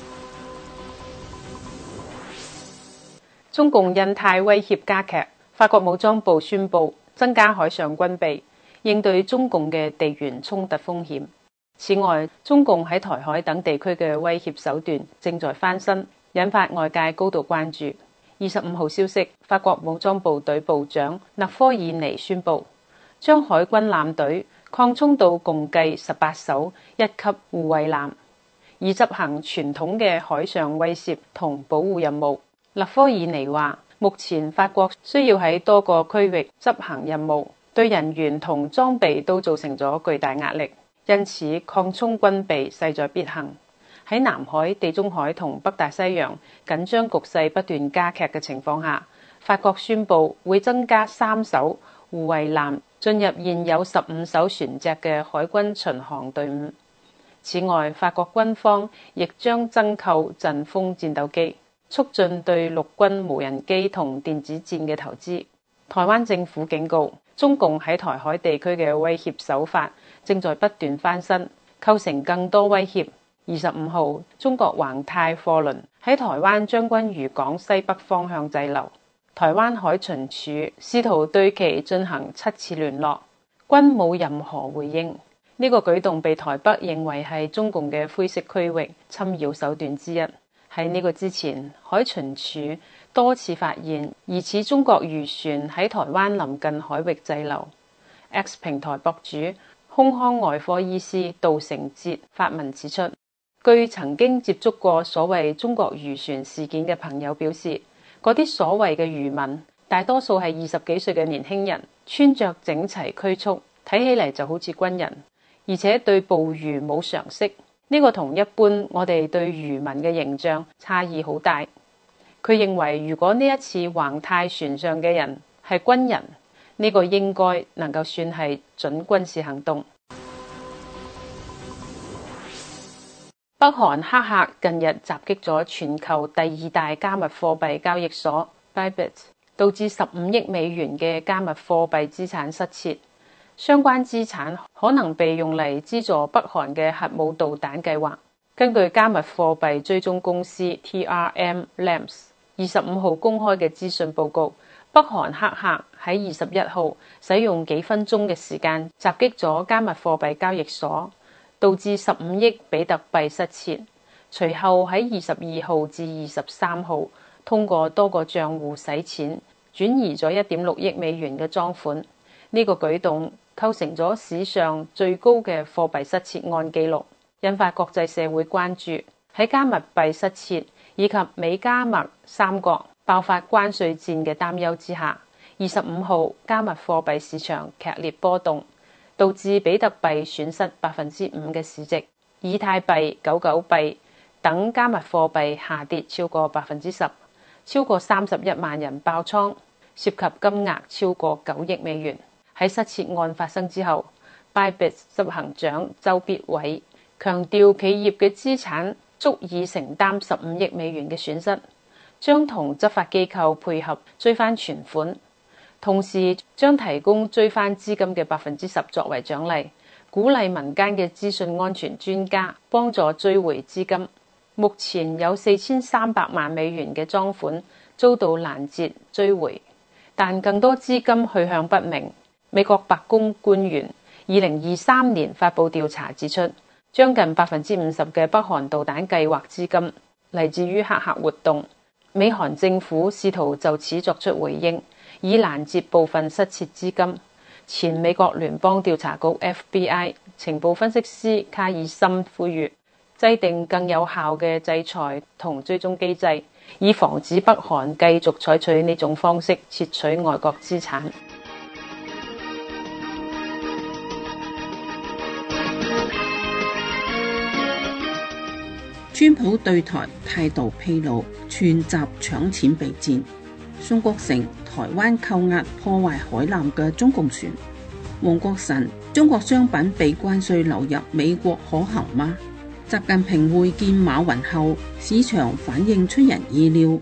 中共印太威脅加劇，法國武裝部宣布增加海上軍備，應對中共嘅地緣衝突風險。此外，中共喺台海等地區嘅威脅手段正在翻新，引發外界高度關注。25號消息，法國武裝部隊部長勒科爾尼宣布，將海軍艦隊擴充到共計18艘1級護衛艦，以執行傳統嘅海上威懾同保護任務。勒科爾尼話，目前法國需要喺多個區域執行任務，對人員同裝備都造成咗巨大壓力，因此擴充軍備勢在必行。喺南海、地中海同北大西洋緊張局勢不斷加劇嘅情況下，法國宣布會增加3艘護衛艦進入現有15艘船隻嘅海軍巡航隊伍。此外，法國軍方亦將增購陣風戰鬥機，促進對陸軍無人機同電子戰嘅投資。台灣政府警告，中共喺台海地區嘅威脅手法正在不斷翻新，構成更多威脅。25號，中國宏泰貨輪喺台灣將軍漁港西北方向滯留，台灣海巡署試圖對其進行7次聯絡，均冇任何回應。呢個舉動被台北認為係中共嘅灰色區域侵擾手段之一。喺呢個之前，海巡署多次發現疑似中國漁船喺台灣臨近海域滯留。X 平台博主胸腔外科醫師杜成哲發文指出，據曾經接觸過所謂中國漁船事件嘅朋友表示，嗰啲所謂嘅漁民大多數係20幾歲嘅年輕人，穿着整齊拘束，睇起嚟就好似軍人，而且對捕魚冇常識。呢個同一般我哋對漁民嘅形象差異好大。佢認為，如果呢一次宏泰船上嘅人係軍人，呢個應該能夠算係準軍事行動。北韓黑客近日襲擊咗全球第2大加密貨幣交易所 Bybit， 導致15億美元嘅加密貨幣資產失竊。相關資產可能被用嚟資助北韓嘅核武導彈計劃。 根據加密貨幣追蹤公司 TRM Labs 25號公開嘅資訊報告，北韓黑客喺21號使用幾分鐘嘅時間襲擊咗加密貨幣交易所，導致15億比特幣失竊。隨後喺22號至23號通過多個賬戶洗錢，轉移咗1.6億美元嘅贓款。呢個舉動構成咗史上最高嘅貨幣失竊案記錄，引發國際社會關注。喺加密幣失竊以及美加墨三國爆發關稅戰嘅擔憂之下，25號加密貨幣市場劇烈波動，導致比特幣損失5%嘅市值，以太幣、99幣等加密貨幣下跌超過10%，超過31萬人爆倉，涉及金額超過9億美元。喺失竊案發生之後，Bybit 執行長周必偉強調企業嘅資產足以承擔15億美元嘅損失，將同執法機構配合追返存款，同時將提供追返資金嘅10%作為獎勵，鼓勵民間嘅資訊安全專家幫助追回資金。目前有4300萬美元嘅贓款遭到攔截追回，但更多資金去向不明。美國白宮官員2023年發布調查指出，將近50%嘅北韓導彈計劃資金嚟自於黑客活動。美韓政府試圖就此作出回應，以攔截部分失竊資金。前美國聯邦調查局 FBI 情報分析師卡爾森呼籲制定更有效嘅制裁同追蹤機制，以防止北韓繼續採取呢種方式竊取外國資產。 川普對台態度披露，串習搶錢備戰。宋國成，台灣扣押破壞海南嘅中共船。黃國臣，中國商品被關稅流入美國可行嗎？習近平會見馬雲後，市場反應出人意料。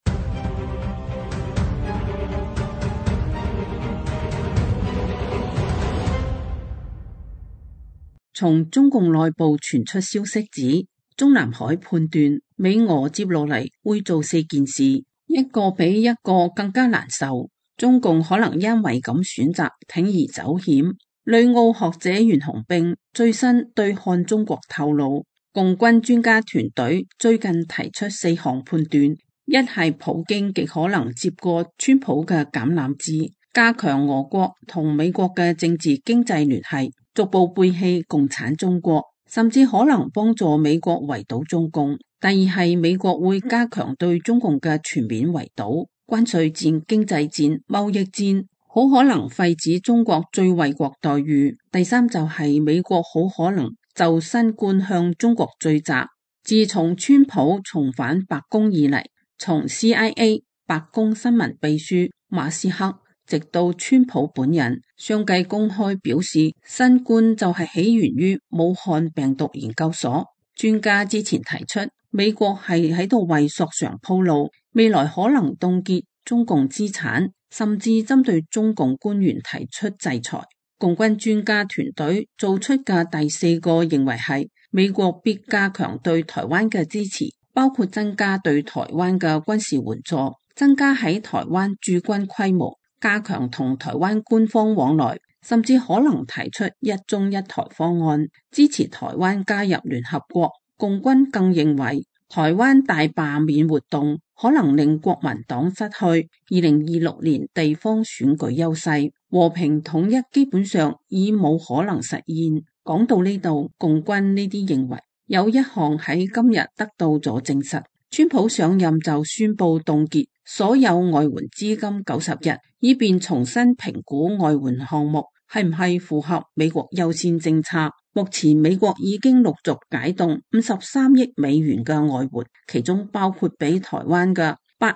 從中共內部傳出消息指，中南海判斷美俄接落嚟會做4件事，一個比一個更加難受。中共可能因為咁選擇鋌而走險。旅澳學者袁洪兵最新對看中國透露，共軍專家團隊最近提出4項判斷，一係普京極可能接過川普嘅橄欖枝，加強俄國同美國嘅政治經濟聯繫，逐步背棄共產中國，甚至可能幫助美國圍堵中共。第二係美國會加強對中共嘅全面圍堵，關稅戰、經濟戰、貿易戰，好可能廢止中國最惠國待遇。第三就係美國好可能就新冠向中國追責。自從川普重返白宮以嚟，從 CIA 白宮新聞秘書馬斯克直到川普本人，相繼公開表示新冠就係起源於武漢病毒研究所。專家之前提出，美國係喺度為索償鋪路，未來可能凍結中共資產，甚至針對中共官員提出制裁。共軍專家團隊做出嘅第4個認為係美國必加強對台灣嘅支持，包括增加對台灣嘅軍事援助，增加喺台灣駐軍規模，加強同台灣官方往來，甚至可能提出一中一台方案，支持台灣加入聯合國。共軍更認為台灣大罷免活動可能令國民黨失去2026年地方選舉優勢，和平統一基本上已冇可能實現。講到呢度，共軍呢啲認為有一項喺今日得到咗證實，川普上任就宣布凍結所有外援資金90日，以便重新評估外援項目係唔係符合美國優先政策。目前美國已經陸續解凍53億美元嘅外援，其中包括俾台灣嘅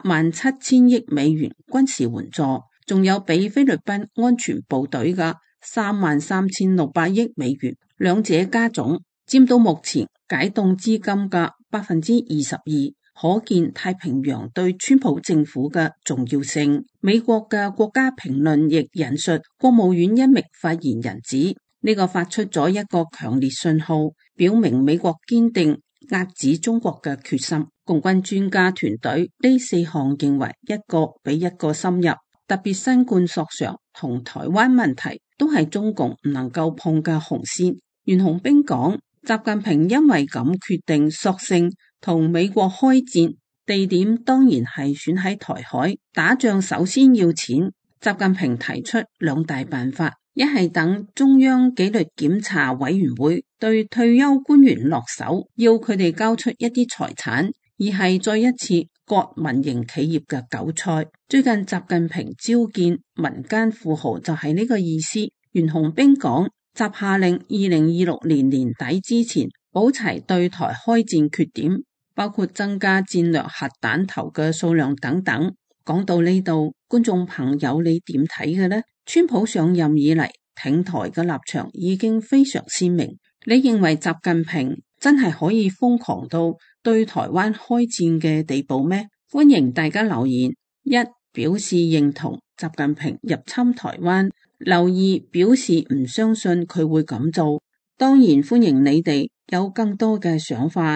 87000億美元軍事援助，仲有俾菲律賓安全部隊嘅33600億美元，兩者加總佔到目前解凍資金嘅22%，可見太平洋對川普政府嘅重要性。美國嘅國家評論亦引述國務院一名發言人指，呢個發出咗一個強烈信號，表明美國堅定壓止中國嘅決心。共軍專家團隊呢4項認為一個比一個深入，特別新冠索償同台灣問題都係中共唔能夠碰嘅紅線。袁洪兵講，習近平因為咁決定索性同美國開戰，地點當然係選喺台海，打仗首先要錢。習近平提出2大辦法，一係等中央紀律檢查委員會對退休官員落手，要佢哋交出一啲財產，而係再一次割民營企業嘅韭菜。最近習近平召見民間富豪就係呢個意思。袁洪兵講，習下令2026年年底之前補齊對台開戰缺點，包括增加戰略核彈頭嘅數量等等。講到呢度，觀眾朋友你點睇嘅呢？川普上任以嚟挺台嘅立場已經非常鮮明，你認為習近平真係可以瘋狂到對台灣開戰嘅地步咩？歡迎大家留言，一表示認同習近平入侵台灣，留二表示唔相信佢會咁做。當然歡迎你哋有更多嘅想法。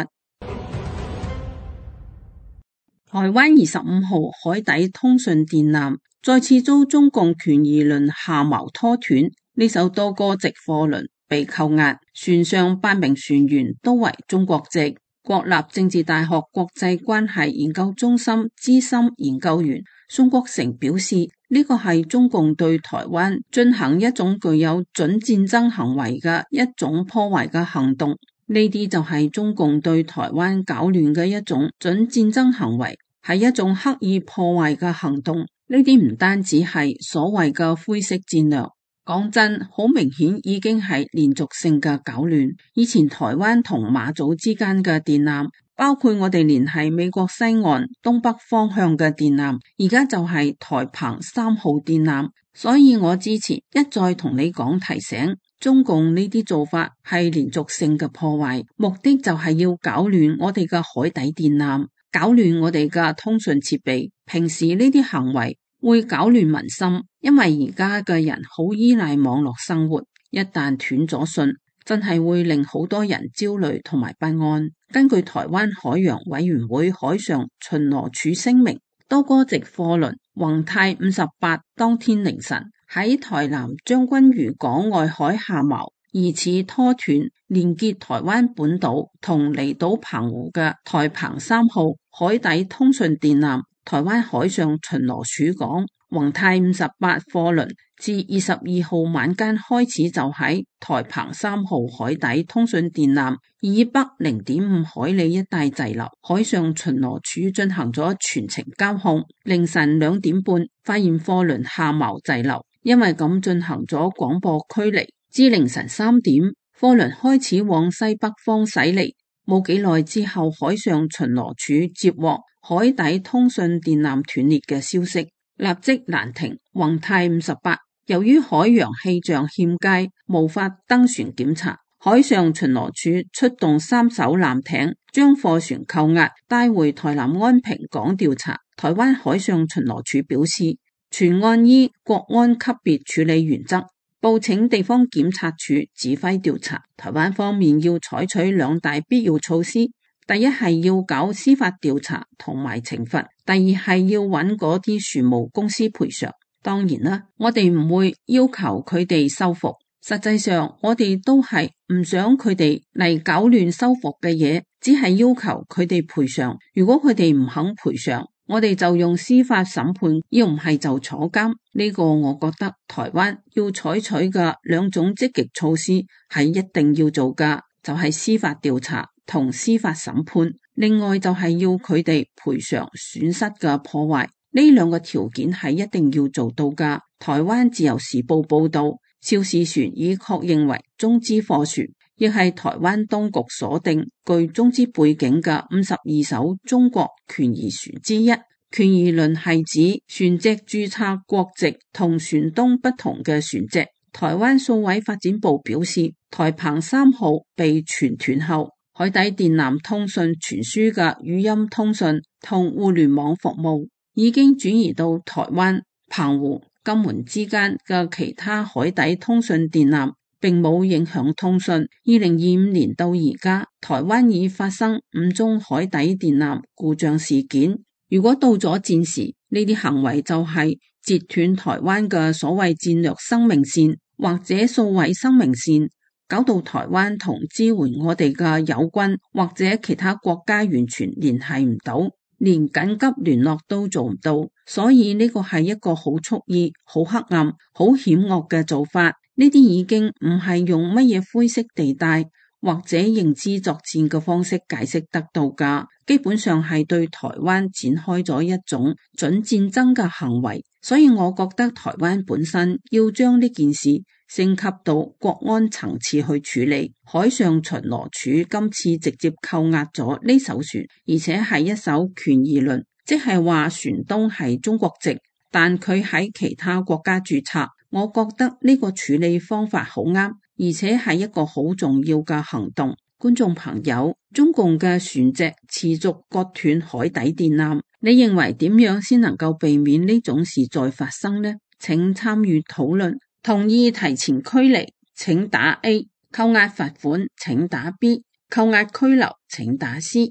台灣25號海底通訊電纜再次遭中共權宜輪下錨拖斷，呢艘多哥籍貨輪被扣押，船上8名船員都為中國籍。國立政治大學國際關係研究中心資深研究員宋國成表示，呢個係中共對台灣進行一種具有準戰爭行為嘅一種破壞嘅行動。呢啲就係中共對台灣搞亂嘅一種準戰爭行為，係一種刻意破壞嘅行動。呢啲唔單止係所謂嘅灰色戰略，講真，好明顯已經係連續性嘅搞亂。以前台灣同馬祖之間嘅電纜，包括我哋聯繫美國西岸東北方向嘅電纜，而家就係台澎3號電纜。所以我之前一再同你講提醒，中共呢啲做法係連續性嘅破壞，目的就係要搞亂我哋嘅海底電纜，搞亂我哋嘅通訊設備。平時呢啲行為會搞亂民心，因為而家嘅人好依賴網絡生活，一旦斷咗訊，真係會令好多人焦慮同埋不安。根據台灣海洋委員會海上巡邏處聲明，多哥籍貨輪宏泰58當天凌晨喺台南將軍漁港外海下錨，疑似拖斷連結台灣本島同離島澎湖嘅台澎3號海底通訊電纜。台灣海上巡邏署講，宏泰58貨輪自22號晚間開始就喺台澎3號海底通訊電纜以北0.5海里一帶滯留，海上巡邏署進行咗全程監控。凌晨2點半發現貨輪下錨滯留，因為咁進行咗廣播驅離。至凌晨3點，貨輪開始往西北方駛離。冇幾耐之後，海上巡邏署接獲海底通訊電纜斷裂嘅消息，立即攔停宏泰58。由於海洋氣象欠佳，無法登船檢查，海上巡邏署出動3艘艦艇，將貨船扣押，帶回台南安平港調查。台灣海上巡邏署表示，全案依國安級別處理原則，報請地方檢察署指揮調查。台灣方面要採取2大必要措施，第一係要搞司法調查同埋懲罰，第二係要揾嗰啲船務公司賠償。當然啦，我哋唔會要求佢哋修復，實際上我哋都係唔想佢哋嚟搞亂修復嘅嘢，只係要求佢哋賠償。如果佢哋唔肯賠償，我哋就用司法審判，要唔係就坐監。呢個我覺得台灣要採取嘅2種積極措施係一定要做㗎，就係司法調查同司法審判。另外就係要佢哋賠償損失嘅破壞，呢2個條件係一定要做到㗎。台灣自由時報報道，肇事船已確認為中資貨船，亦係台灣當局鎖定具中資背景嘅52艘中國權宜船之一。權宜輪係指船隻註冊國籍同船東不同嘅船隻。台灣數位發展部表示，台澎3號被傳斷後，海底電纜通訊傳輸嘅語音通訊同互聯網服務已經轉移到台灣澎湖、金門之間嘅其他海底通訊電纜， 並冇影響通訊。2025年到而家，台灣已發生5宗海底電纜故障事件。如果到咗戰時，呢啲行為就係截斷台灣嘅所謂戰略生命線或者數位生命線，搞到台灣同支援我哋嘅友軍或者其他國家完全聯繫唔到，連緊急聯絡都做唔到。所以呢個係一個好蓄意、好黑暗、好險惡嘅做法。呢啲已經唔係用乜嘢灰色地帶或者認知作戰嘅方式解釋得到㗎，基本上係對台灣展開咗一種準戰爭嘅行為。所以我覺得台灣本身要將呢件事升級到國安層次去處理。海上巡邏處今次直接扣押咗呢艘船，而且係一艘權宜輪，即係話船東係中國籍，但佢喺其他國家註冊。我覺得呢個處理方法好啱，而且係一個好重要嘅行動。觀眾朋友，中共嘅船隻持續割斷海底電纜，你認為點樣先能夠避免呢種事再發生呢？請參與討論。同意提前驅離請打 A， 扣押罰款請打 B， 扣押拘留請打 C。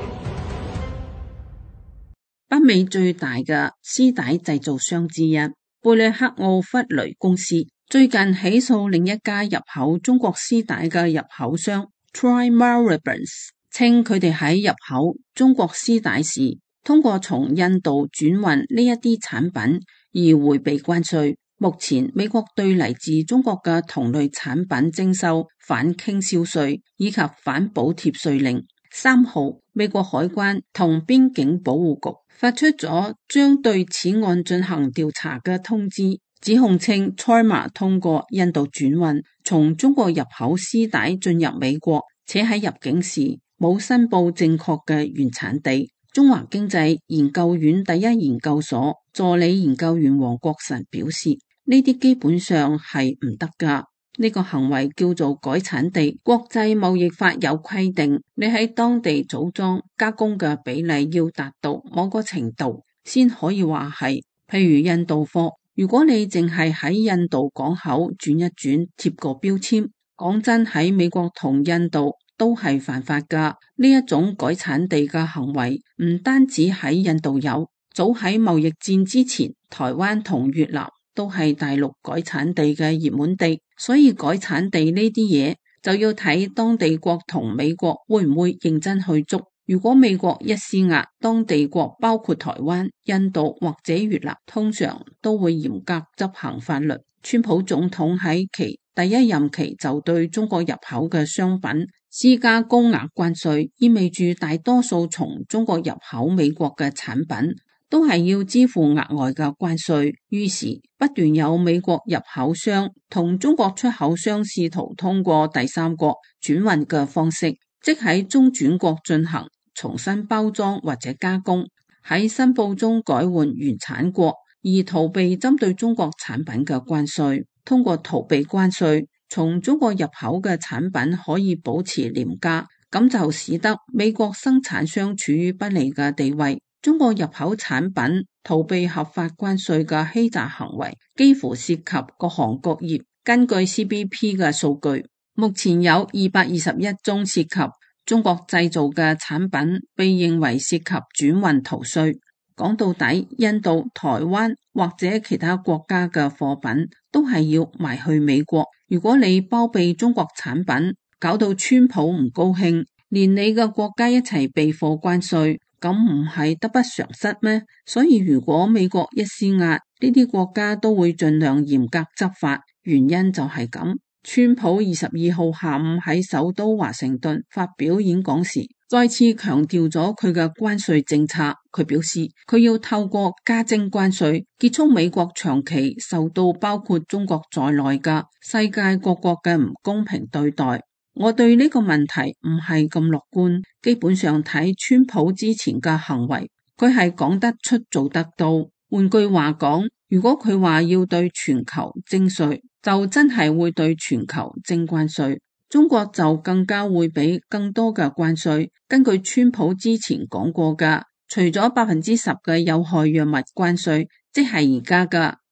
北美最大嘅絲帶製造商之一貝里克奧弗雷公司最近起訴另一家入口中國絲帶嘅入口商 Tri-Maribens， 稱佢哋喺入口中國絲帶時通過從印度轉運呢一啲產品而迴避關稅。目前美國對嚟自中國嘅同類產品徵收反傾銷稅以及反補貼稅令。3號，美國海關同邊境保護局發出咗將對此案進行調查嘅通知，指控稱 Tri-Mar 通過印度轉運從中國入口絲帶進入美國，且喺入境時冇申報正確嘅原產地。中華經濟研究院第一研究所助理研究員黃國臣表示，呢啲基本上係唔得㗎。呢個行為叫做改產地。國際貿易法有規定，你喺當地組裝加工嘅比例要達到某個程度，先可以話係。譬如印度貨，如果你淨係喺印度港口轉一轉，貼個標籤，講真喺美國同印度都係犯法㗎。呢一種改產地嘅行為唔單止喺印度有，早喺貿易戰之前，台灣同越南都係大陸改產地嘅熱門地。所以改產地呢啲嘢就要睇當地國同美國會唔會認真去捉。如果美國一施壓，當地國包括台灣、印度或者越南，通常都會嚴格執行法律。川普總統喺其第一任期就對中國入口嘅商品施加高額關稅，意味住大多數從中國入口美國嘅產品都係要支付額外嘅關稅，於是不斷有美國入口商同中國出口商試圖通過第三國轉運嘅方式，即喺中轉國進行重新包裝或者加工，喺申報中改換原產國，而逃避針對中國產品嘅關稅。通過逃避關稅，從中國入口嘅產品可以保持廉價，咁就使得美國生產商處於不利嘅地位。中國入口產品逃避合法關稅嘅欺詐行為幾乎涉及各行各業。根據 CBP 嘅數據，目前有221宗涉及中國製造嘅產品被認為涉及轉運逃稅。講到底，印度、台灣或者其他國家嘅貨品都係要賣去美國。如果你包庇中國產品，搞到川普唔高興，連你嘅國家一齊避貨關稅，咁唔係得不償失咩？所以如果美國一施壓，呢啲國家都會盡量嚴格執法，原因就係咁。川普22號下午喺首都華盛頓發表演講時，再次強調咗佢嘅關稅政策。佢表示，佢要透過加徵關稅，結束美國長期受到包括中國在內嘅世界各國嘅唔公平對待。我對呢個問題唔係咁樂觀，基本上睇川普之前嘅行為，佢係講得出做得到。換句話講，如果佢話要對全球徵稅，就真係會對全球徵關稅，中國就更加會俾更多嘅關稅。根據川普之前講過嘅，除咗10%嘅有害藥物關稅，即係而家嘅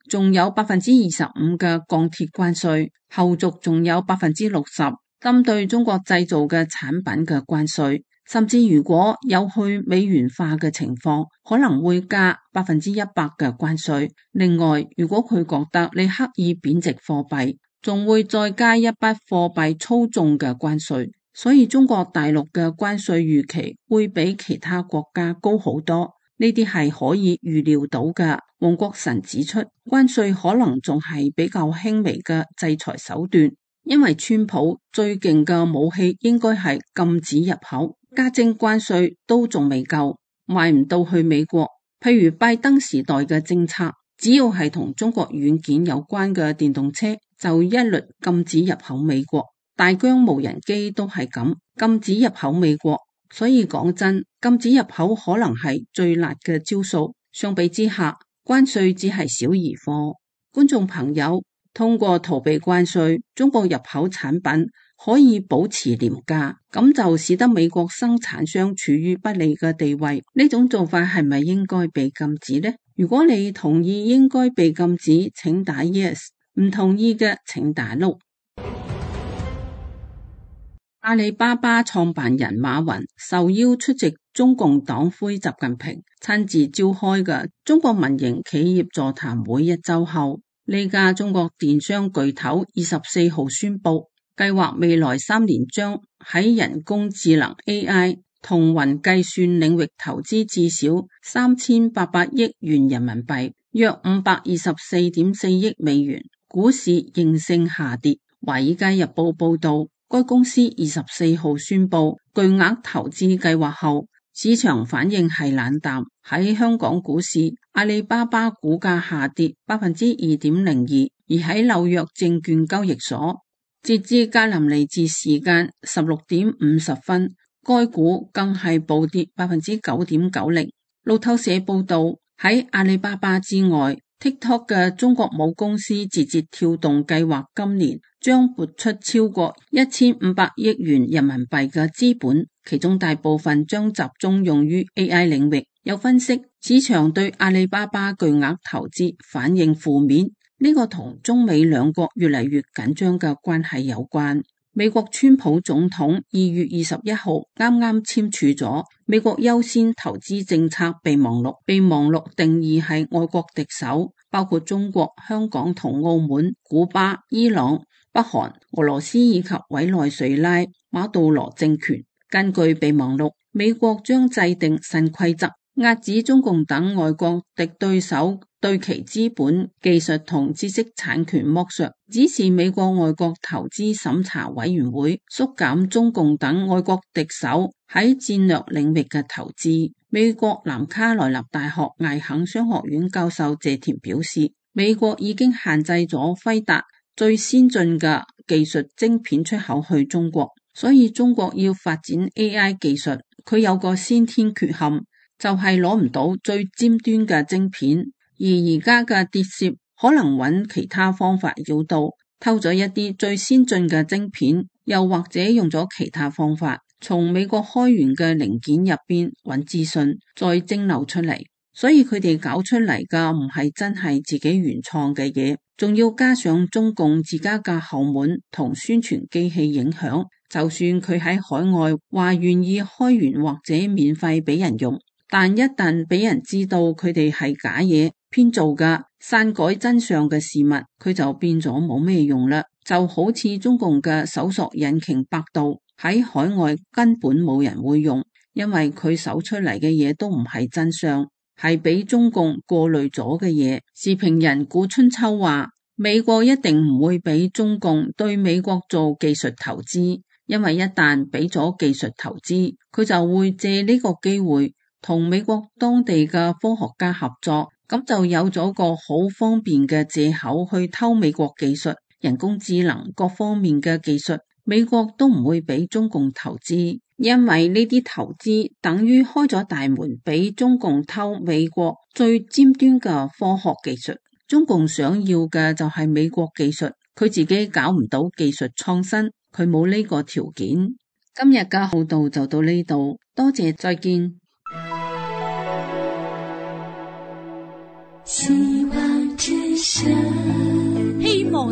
仲有25%嘅鋼鐵關稅，後續仲有60%針對中國製造嘅產品嘅關稅，甚至如果有去美元化嘅情況，可能會加100%嘅關稅。另外，如果佢覺得你刻意貶值貨幣，仲會再加一筆貨幣操縱嘅關稅。所以中國大陸嘅關稅預期會比其他國家高好多，呢啲係可以預料到嘅。黃國臣指出，關稅可能仲係比較輕微嘅制裁手段，因為川普最勁嘅武器應該係禁止入口，加徵關稅都仲未夠，賣唔到去美國。譬如拜登時代嘅政策，只要係同中國軟件有關嘅電動車，就一律禁止入口美國。大疆無人機都係咁，禁止入口美國。所以講真，禁止入口可能係最辣嘅招數。相比之下，關稅只係小兒科。觀眾朋友，通過逃避關稅，中國入口產品可以保持廉價，咁就使得美國生產商處於不利嘅地位。呢種做法係咪應該被禁止呢？如果你同意應該被禁止，請打 yes； 唔同意嘅請打 no。阿里巴巴創辦人馬雲受邀出席中共黨魁習近平親自召開嘅中國民營企業座談會一周後，呢家中國電商巨頭24號宣布，計劃未來3年將喺人工智能 AI 同雲計算領域投資至少3800億元人民幣，約524.4億美元。股市應聲下跌。華爾街日報報道，該公司24號宣布巨額投資計劃後，市場反應係冷淡。喺香港股市，阿里巴巴股價下跌 2.02%， 而喺紐約證券交易所，截至格林尼治時間16點50分，該股更係暴跌 9.90%。路透社報道，喺阿里巴巴之外，TikTok 嘅中國母公司字節跳動計劃今年將撥出超過1500億元人民幣嘅資本，其中大部分將集中用於 AI 領域。有分析，市場對阿里巴巴巨額投資反應負面，呢個同中美兩國越嚟越緊張嘅關係有關。美國川普總統2月21號啱啱簽署咗美國優先投資政策備忘錄，備忘錄定義係外國敵手，包括中國、香港同澳門、古巴、伊朗、北韓、俄羅斯以及委內瑞拉、馬杜羅政權。根據備忘錄，美國將制定新規則，遏止中共等外國敵對手對其資本、技術同知識產權剝削，指示美國外國投資審查委員會縮減中共等外國敵手喺戰略領域嘅投資。美國南卡羅來納大學艾肯商學院教授謝田表示，美國已經限制咗輝達最先進嘅技術晶片出口去中國，所以中國要發展 AI 技術，佢有個先天缺陷，就係攞唔到最尖端嘅晶片，而家嘅諜竊可能揾其他方法繞道，偷咗一啲最先進嘅晶片，又或者用咗其他方法從美國開源嘅零件入邊揾資訊，再蒸餾出嚟。所以佢哋搞出嚟嘅唔係真係自己原創嘅嘢，仲要加上中共自家嘅後門同宣傳機器影響，就算佢喺海外話願意開源或者免費俾人用，但一旦俾人知道佢哋係假嘢編造嘅篡改真相嘅事物，佢就變咗冇咩用啦。就好似中共嘅搜索引擎百度喺海外根本冇人會用，因為佢搜出嚟嘅嘢都唔係真相，係俾中共過濾咗嘅嘢。時評人古春秋話，美國一定唔會俾中共對美國做技術投資，因為一旦俾咗技術投資，佢就會借呢個機會同美國當地嘅科學家合作，咁就有咗個好方便嘅借口去偷美國技術、人工智能各方面嘅技術，美國都唔會俾中共投資，因為呢啲投資等於開咗大門俾中共偷美國最尖端嘅科學技術。中共想要嘅就係美國技術，佢自己搞唔到技術創新，佢冇呢個條件。今日嘅報道就到呢度，多謝，再見。 希望之聲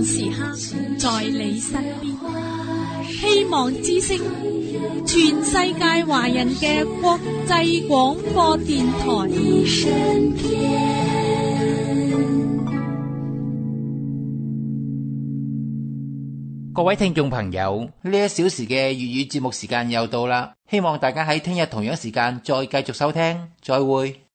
時刻在你身邊。希望之聲，全世界華人嘅國際廣播電台。 各位聽眾朋友，呢1小時嘅粵語節目時間又到啦，希望大家喺聽日同樣時間再繼續收聽，再會。